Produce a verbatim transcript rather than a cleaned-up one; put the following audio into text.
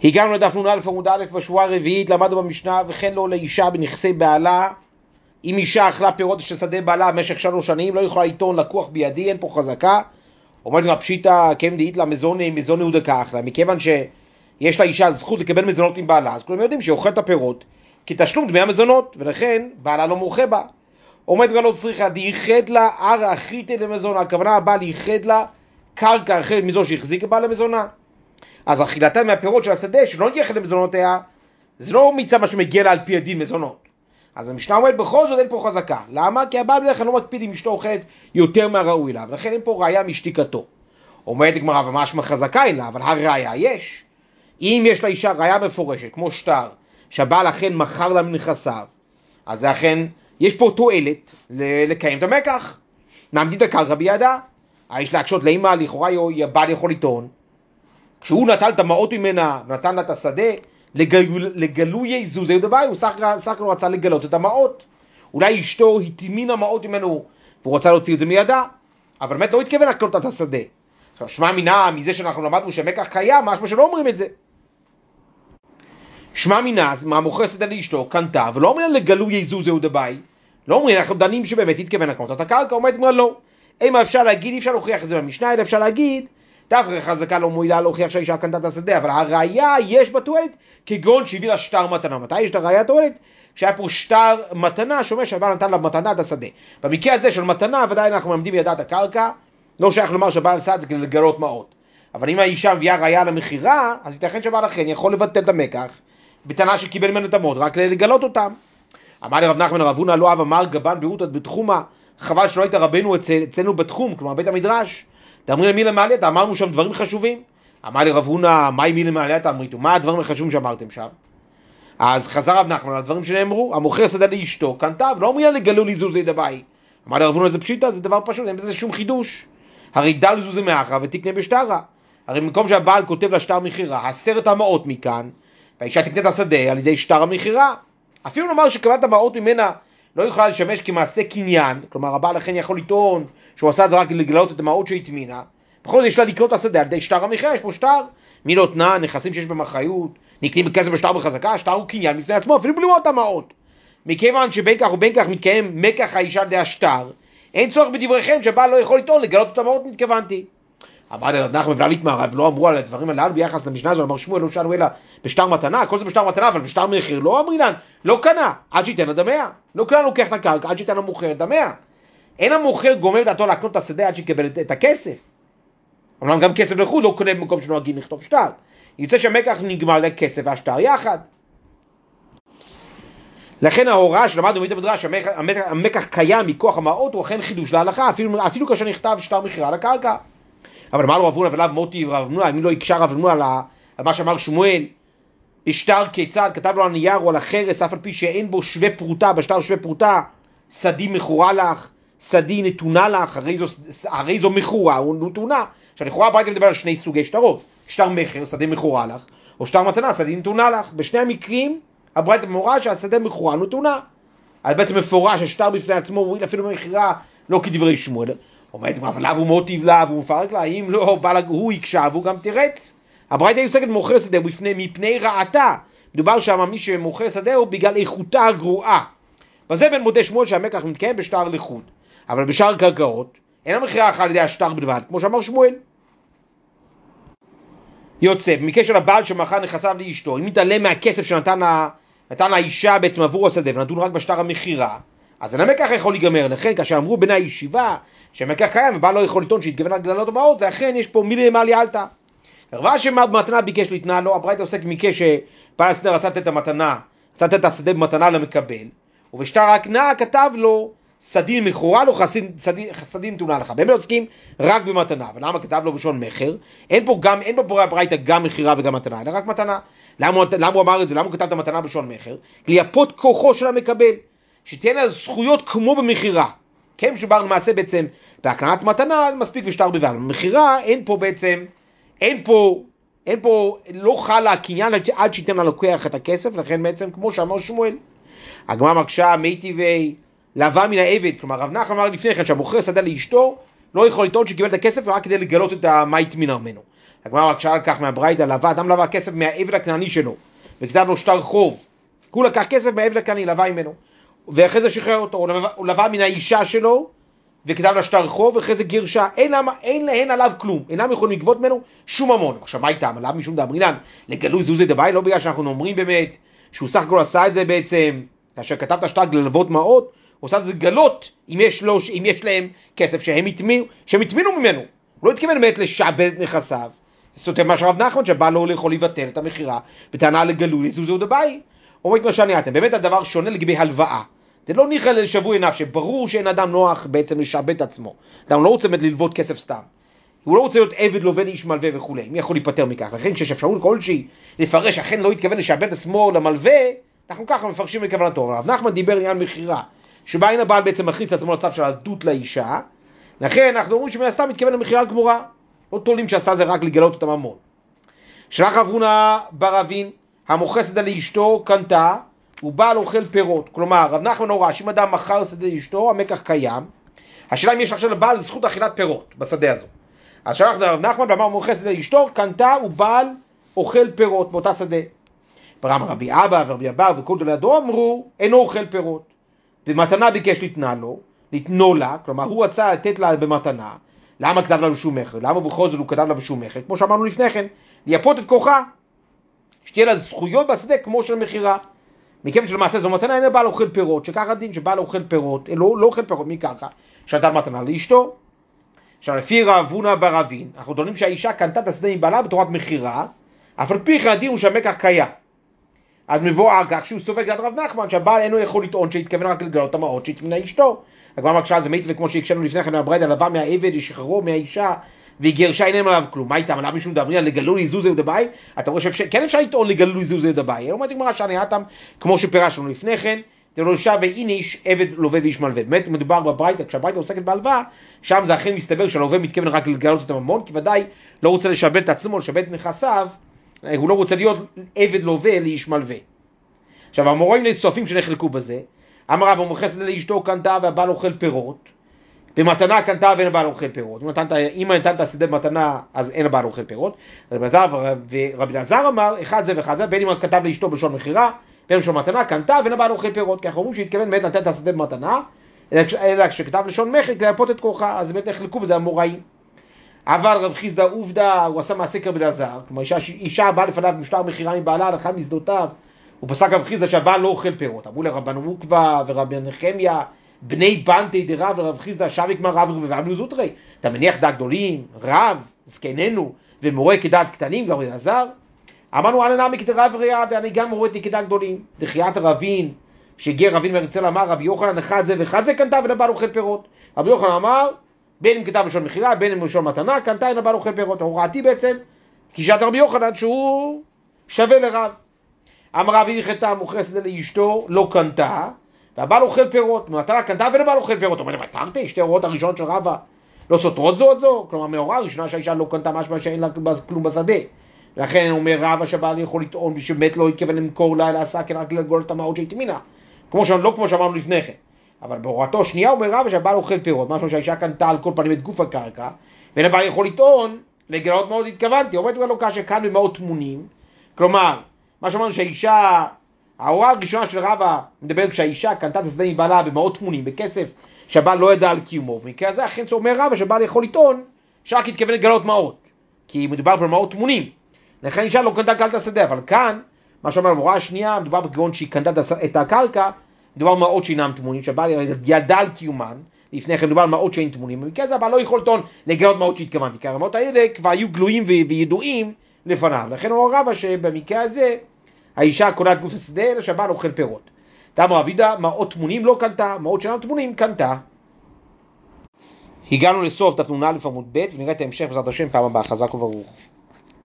הגענו לדף נ"א עמוד א' בשורה הרביעית, למדנו במשנה וכן לא לאישה בנכסי בעלה. אם אישה אכלה פירות של שדה בעלה במשך שלוש שנים, לא יכולה לטעון לקוח בידי, אין פה חזקה. אומרת לה פשיטה, כם דאית לה מזוני, מזוני הוא דקח לה, מכיוון שיש לאישה זכות לקבל מזונות עם בעלה, אז כולם יודעים שהיא אוכלת הפירות כתשלום דמי המזונות, ולכן בעלה לא מורחה בה. אומרת לה לא צריכה, דייחד לה ערא אחריתי למזונה, הכוונה הבעל ייחד לה קרקע אחרת מזו שהחזיק בעל למזונה. אז אכילתה מהפירות של השדה שלא ייחד למזונותיה, זה לא מצא מה שמגיע לה על פי הדין מזונות. אז המשנה אומרת בכל זאת אין פה חזקה. למה? כי הבעל בדרך כלל לא מקפיד אם אשתו אוכלת יותר מהראוי לה, ולכן אין פה ראיה משתיקתו. אומרת הגמרא, ומשמע חזקה אין לה, אבל הראיה יש. אם יש לאישה ראיה מפורשת, כמו שטר, שהבעל אכן מכר לה מנכסיו, אז זה אכן, יש פה תועלת לקיים את המקח. מעמדים את הקרקע בידה. יש להקשות לאמא, לכאורה הבעל יכול לטעון. כשהוא נטל את המעות ממנה ונתן לה את השדה, לגל, לגלוי זוזי דבר, הוא סך הכל רצה לגלות את המעות. אולי אשתו התמין המעות ממנו והוא רצה להוציא את זה מידה, אבל באמת לא התכוון לקנות את השדה. עכשיו, שמע מינה מזה שאנחנו למדנו שמקח קיים, משמע שלא אומרים את זה. שמע מינה, מהמוכר שדה לאשתו, קנתה, ולא אומרים לגלוי זוזי דבר, לא אומרים, אנחנו דנים שבאמת התכוון לקנות את הקרקע, אומרת מה לא. אימה אפשר להגיד, אי אפשר להוכיח את זה במשנה, אלא אפשר להגיד, דווקא חזקה לא מועילה להוכיח שהאישה קנתה את השדה, אבל הראיה יש בתועלת כגון שהביא לה שטר מתנה. מתי יש את הראיה התועלת? כשהיה פה שטר מתנה, שאומר שהבעל נתן לה מתנה את השדה. במקרה הזה של מתנה, ודאי אנחנו מעמדים בידה את הקרקע, לא שייך לומר שהבעל עשה את זה כדי לגלות מעות. אבל אם האישה מביאה ראיה למכירה, אז ייתכן שהבעל אכן יכול לבטל את המקח, בטענה שקיבל ממנו את המעות, רק לגלות אותם. אמר לי רב נחמן רב הונא לא אב אמר גבן ביעוטת בתחומה, חבל שלא היית רבנו אצלנו בתחום, כלומר בית המדרש. תאמרי מי למעלה, אמרנו שם דברים חשובים. אמר לי רב הונא, מהי מי למעלה, תאמריתו, מה הדברים החשובים שאמרתם שם? אז חזר רב נחמן על הדברים שנאמרו, המוכר שדה לאשתו, קנתה, ולא אומרים לגלו לי זוזי דבאי. אמר לי רב הונא, זה פשיטה, זה דבר פשוט, אין בזה שום חידוש. הרי דל זוזי מאחרא ותקנה בשטרה. הרי במקום שהבעל כותב לה שטר מכירה, עשרת המעות מכאן, והאישה תקנה את השדה על ידי שטר המכירה. אפילו לומר שקבלת המעות ממנה לא יכולה לשמש כמעשה קניין, כלומר הבעל לכן יכול לטעון שהוא עשה את זה רק לגלות את המעות שהתמינה. בכל זאת יש לה לקנות את השדה על ידי שטר המכירה, יש פה שטר, מי לא תנה, נכסים שיש בהם אחריות, נקנים בכסף בשטר בחזקה, השטר הוא קניין בפני עצמו, אפילו בלי לראות את המעות. מכיוון שבין כך ובין כך מתקיים מקח האישה על ידי השטר, אין צורך בדבריכם שהבעל לא יכול לטעון לגלות את המעות, מתכוונתי. אמר לי רב נחמן ולא להתמהרה, ולא אמרו על הדברים הללו ביחס למשנה הזו, אמר שמואל לא שאלו אלא בשטר מתנה, כל זה בשטר מתנה, אבל בשטר מחיר לא אמרי לן, לא קנה, עד שייתן לה דמיה. לא קנה לוקח את הקרקע, עד שייתן למוכר דמיה. אין המוכר גומר דעתו לקנות את השדה עד שיקבל את הכסף. אומנם גם כסף לחוד לא קונה במקום שנוהגים לכתוב שטר. יוצא שהמקח נגמר לכסף והשטר יחד. לכן ההוראה שלמדנו בבית המדרש, המקח קיים מכוח המעות, הוא אכן חידוש להלכה, אפילו, אפילו כאשר נכתב שטר מכירה על הקרקע. אבל אמר לו רב הונא ולאו מוטי רב הונא, אם לא יקשר רב הונא על, על מה שאמר שמואל, בשטר כיצד, כתב לו על נייר או על החרס, אף על פי שאין בו שווה פרוטה, בשטר שווה פרוטה, שדי מכורה לך, שדי נתונה לך, הרי זו, הרי זו מכורה, הוא נתונה. עכשיו לכאורה הברייתא מדבר על שני סוגי שטרות, שטר מכר, שדה מכורה לך, או שטר מתנה, שדי נתונה לך. בשני המקרים הברייתא מורה שהשדה מכורה נתונה. אז בעצם מפורש השטר בפני עצמו, הוא אפילו במכירה לא כדברי שמואל. אומרת, אבל לאו הוא מוטיב לה, והוא מפרק לה, אם לא, הוא יקשה, והוא גם תירץ. הברייתא עוסקת במוכר שדה מפני רעתה. מדובר שם מי שמוכר שדה הוא בגלל איכותה הגרועה. וזה בן מודה שמואל שהמקח מתקיים בשטר לחוד. אבל בשאר קרקעות, אין המכירה אחת על ידי השטר בלבד, כמו שאמר שמואל. יוצא, במקרה של הבעל שמכר נכסיו לאשתו, אם מתעלם מהכסף שנתן האישה בעצם עבור השדה, ונדון רק בשטר המכירה, אז אין המקח יכול להיגמר. לכן, כאשר אמרו בני הישיבה, שהמקח קיים, ובעל לא יכול לטעון שהתכוון לגלות המעות, זה אכן יש פה מילי מעלי עלתה. הרווה שמתנה ביקש להתנה לו, הברייתא עוסק במקרה שבעל השדה רצה לתת את המתנה, רצה לתת את השדה במתנה למקבל, ובשטר ההקנה כתב לו, סדין מכורה לו, סדין נתונה לך. באמת עוסקים רק במתנה. ולמה כתב לו בשון מחר? אין פה גם, אין בבורא הברייתא גם מכירה וגם מתנה, אלא רק מתנה. למה, למה הוא אמר את זה? למה הוא כתב את המתנה בשון מחר? לייפות כוחו של המקבל, שתהיה לה זכויות כמו במכירה. כן, שבאר למעשה בעצם בהקנת מתנה מספיק בשטר בלבד. במכירה אין פה בעצם, אין פה, אין פה, לא חלה הקניין עד שייתן ללוקח את הכסף, לכן בעצם כמו שאמר שמואל. הגמרא מקשה מיטיבי לווה מן העבד, כלומר רב נחמן אמר לפני כן שהמוכר שדה לאשתו לא יכול לטעון שקיבל את הכסף רק כדי לגלות את מה התמינה ממנו. הגמרא רק שאל כך מהברייתא, לווה, אדם לווה כסף מהעבד הכנעני שלו, וכתב לו שטר חוב, הוא לקח כסף מהעבד הכנעני, לווה ממנו, ואחרי זה שחרר אותו, הוא לווה מן האישה שלו, וכתב לה שטר חוב, ואחרי זה גירשה, אין, למה, אין להן עליו כלום, אינם יכולים לגבות ממנו שום ממון. עכשיו מה איתם? עליו משום דאמרינן, לגלוי זוזי דבעי, לא בגלל שאנחנו אומרים באמת, שהוא סך הכל עשה את זה בעצם, כאשר כתב את השטר ללוות מעות, הוא עושה את זה גלות, אם יש, לו, אם יש להם כסף שהם התמינו, שהם התמינו ממנו, הוא לא התכוון באמת לשעבד את נכסיו, זה סותר מה שרב נחמן, שבא לו יכול לבטל את המחירה, בטענה לגלוי זוזי דבעי, אומרת מה שאני אתם, באמת הדבר שונה לגבי הלוואה, זה לא ניחא לשבוי עיניו, שברור שאין אדם נוח בעצם לשעבד את עצמו. אדם לא רוצה באמת ללוות כסף סתם. הוא לא רוצה להיות עבד לווה לאיש מלווה וכו'. מי יכול להיפטר מכך? לכן כשיש אפשרות כלשהי לפרש, אכן לא התכוון לשעבד את עצמו למלווה, אנחנו ככה מפרשים לכוונתו. רב נחמן דיבר עניין מכירה, שבה אין הבעל בעצם מכניס את עצמו לצו של עבדות לאישה, לכן אנחנו אומרים שמן הסתם מתכוון למכירה גמורה. לא תולים שעשה זה רק לגלות את הממון. שלח רב הונא בר אבין, המוכר שדה לאשתו קנתה, הוא בעל אוכל פירות. כלומר, רב נחמן הורה, שאם אדם מכר שדה לאשתו, המקח קיים. השאלה אם יש עכשיו לבעל זכות אכילת פירות בשדה הזו. אז שלח רב נחמן ואמר, המוכר שדה לאשתו קנתה, הוא בעל אוכל פירות באותה שדה. ברם רבי אבא ורבי אבא וכל דולדו אמרו, אינו אוכל פירות. במתנה ביקש לתנה לו, לתנו לה, כלומר הוא רצה לתת לה במתנה. למה כתב לה בשום מחר? למה בכל זאת הוא כתב לה בשום מחר? כמו שאמרנו לפני כן, לייפות את כוחה, שתהיה לה זכויות בשדה כמו של מחירה. מכיוון שלמעשה זו מתנה, אין בעל אוכל פירות, שככה דין שבעל אוכל פירות, לא, לא אוכל פירות מככה, שנתן מתנה לאשתו. עכשיו לפי רב הונא בר אבין, אנחנו טוענים שהאישה קנתה את השדה עם בעלה בתורת מחירה, אף על פי כן הדין הוא שהמקח קיים. אז מבואר כך שהוא סופק לדעת רב נחמן, שהבעל אינו יכול לטעון שהתכוון רק לגלות את המעות שהתמינה אשתו. הגמרא מקשה זה מיטב כמו שהקשנו לפני כן מהברייתא, לווה מהעבד ישחררו מהאישה וגירשה, אין עליו כלום. מה איתם? עליו משום דאמרינן לגלוי זוזי דבעי? אתה רואה שכן אפשר לטעון לגלוי זוזי דבעי. אומרת הגמרא שאני אתם כמו שפירשנו לפני כן, תראו שווה איניש עבד לווה ואיש מלווה. באמת מדובר בברייתא, כשהברייתא עוסקת בהלוואה, שם זה אכן מסתבר שהלווה מתכוון רק לגלות את הממון, כי ודאי לא רוצה לשעבד את עצמו, לשעבד את נכסיו, הוא לא רוצה להיות עבד לווה לאיש מלווה. עכשיו המוראים לסופים שנחלקו בזה, אמר רב המוכר שדה לאשתו קנתה והבעל אוכל פירות, במתנה קנתה ואין הבעל אוכל פירות. אם נתן את השדה במתנה אז אין הבעל אוכל פירות. ורבי אלעזר אמר אחד זה ואחד זה, בין אם כתב לאשתו בשון מחירה, בין אם בשון מתנה קנתה ואין הבעל אוכל פירות, כי אנחנו אומרים שהתכוון באמת לתת את השדה במתנה, אלא כשכתב לשון מחיר כדי לפות את כוחה, אז באמת החלקו בזה המוראים. אבל רב חיסדא עובדא, הוא עשה מעשה כרבי אלעזר, כלומר אישה, אישה באה לפניו משטר מחירה מבעלה על אחד משדותיו, הוא פסק רב חיסדא שהבעל לא אוכל פירות. אמרו לרבן עוקבא ורבי נחמיה, בני בנתי דרב ורב חיסדא שווה כמו רב ורב זוטרי. אתה מניח דעת גדולים, רב, זקננו, ומורה כדעת קטנים, רבי אלעזר? אמרנו אנא נמי כדרב ריד, אני גם מוריתי כדעת גדולים. דחיית רבין, שהגיע רבין מארצל אמר, רבי יוחנן אחד זה ואחד זה קנתה ואין הבעל אוכל פירות. רבי יוחנן אמר, בין אם כתב לשון מחירה, בין אם לשון מתנה, קנתה אין הבעל אוכל פירות. הוראתי בעצם, גישת רבי יוחנן שהוא שווה לרב. אמר רב הלכתה המוכר שדה לאשתו לא קנתה, והבעל אוכל פירות. מתנה קנתה ואין הבעל אוכל פירות. אומרת, מה תרתי? שתי הוראות הראשונות של רבא לא סותרות זו את זו? כלומר, מההוראה הראשונה שהאישה לא קנתה משמע שאין לה כלום בשדה. לכן אומר רבא שהבעל יכול לטעון שבאמת לא התכוון למכור לה, לעשה כן רק לגאול את המעות שהתמינה. כמו ש... לא כמו שאמרנו לפני כן. אבל בהוראתו שנייה אומר רבא שהבעל אוכל פירות, משמע שהאישה קנתה על כל פנים את גוף הקרקע, ואין הבעל יכול לטעון לגלות מעות התכוונתי. אומרת כבר לא כאשר כאן במעות תמונים, כלומר, מה שאמרנו שהאישה, ההוראה הראשונה של רבא מדבר כשהאישה קנתה את השדה מבעלה במעות תמונים, בכסף שהבעל לא ידע על קיומו. במקרה הזה אכן אומר רבא שהבעל יכול לטעון שרק התכוון לגלות מעות, כי מדובר במעות תמונים. לכן אישה לא קנתה כלל את השדה, אבל כאן, מה שאומר בהוראה השנייה, מדובר בכגון שהיא קנתה את הקרקע, מדובר במעות שאינם תמונים, שהבעל ידע על קיומן, לפני כן מדובר על מעות שאין תמונים. במקרה הזה הבעל לא יכול לטעון לגלות מעות שהתכוונתי, כי המעות האלה כבר היו גלויים וידועים לפניו. לכן אומר רבא שבמקרה הזה האישה קונה גוף השדה, אלא שהבעל אוכל פירות. אמר רב יהודה, מעות תמונים לא קנתה, מעות שאינם תמונים קנתה. הגענו לסוף דף נ"א עמוד ב' ונראה את ההמשך בעזרת השם פעם הבאה. חזק וברוך.